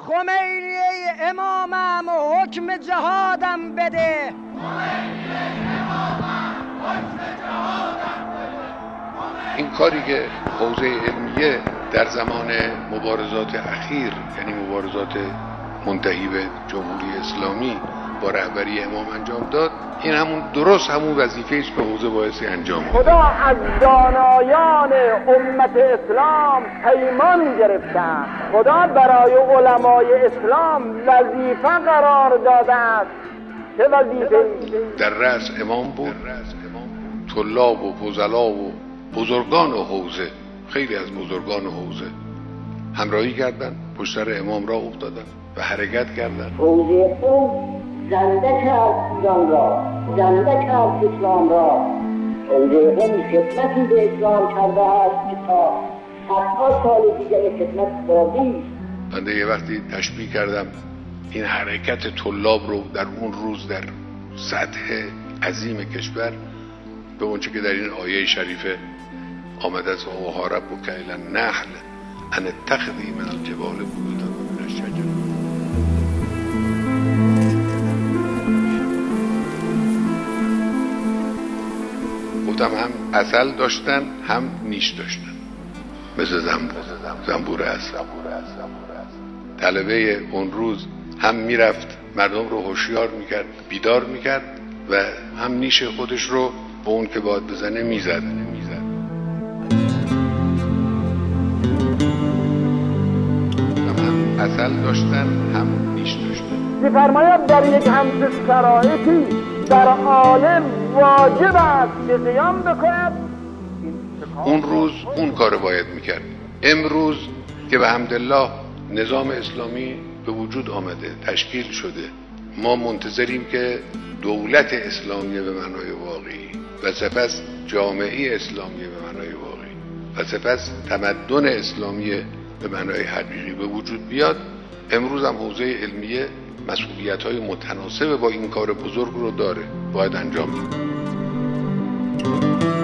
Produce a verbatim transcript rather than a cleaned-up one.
خمینی امامم و حکم جهادم بده. این کاری که حوزه علمیه در زمان مبارزات اخیر، یعنی مبارزات منتهی به جمهوری اسلامی با رهبری امام انجام داد، این همون درست همون وظیفه است که حوزه بایستی انجام بده. خدا از دانایان امت اسلام پیمان گرفتند. خدا برای علمای اسلام وظیفه قرار داده است. چه وظیفه‌ای؟ در رأس امام بود، طلاب و فضلا و بزرگان حوزه، خیلی از بزرگان حوزه همراهی کردند، پشت سر امام راه افتادند و حرکت کردند. حوزه قم زنده کرد ایران را، زنده کرد اسلام را. حوزه قم خدمتی به اسلام کرده است که تا صدها سال دیگر خدمت باقی است. بنده یه وقتی تشبیه کردم این حرکت طلاب رو در اون روز در سطح عظیم کشور به اونچه که در این آیه شریفه آمده است و حارب و کیل النحل ان اتخذی من الجبال بیوتا و من الشجر. گفتم هم عسل داشتن هم نیش داشتن، مثل زنبور، زنبور عسل. طلبه اون روز هم میرفت مردم رو هوشیار میکرد، بیدار میکرد و هم نیش خودش رو به اون که باید بزنه میزد. هم عسل داشتن هم نیش داشتن. می‌فرماید در یک همچین شرایطی در عالم واجب است که قیام بکند. اون روز اون کار باید میکرد. امروز که به حمدالله نظام اسلامی به وجود آمده، تشکیل شده، ما منتظریم که دولت اسلامی به معنای واقعی و سپس جامعه اسلامی به معنای واقعی و سپس تمدن اسلامی به معنای حقیقی به وجود بیاد. امروز هم حوزه علمیه مسئولیت‌های متناسب با این کار بزرگ رو داره، باید انجام بده.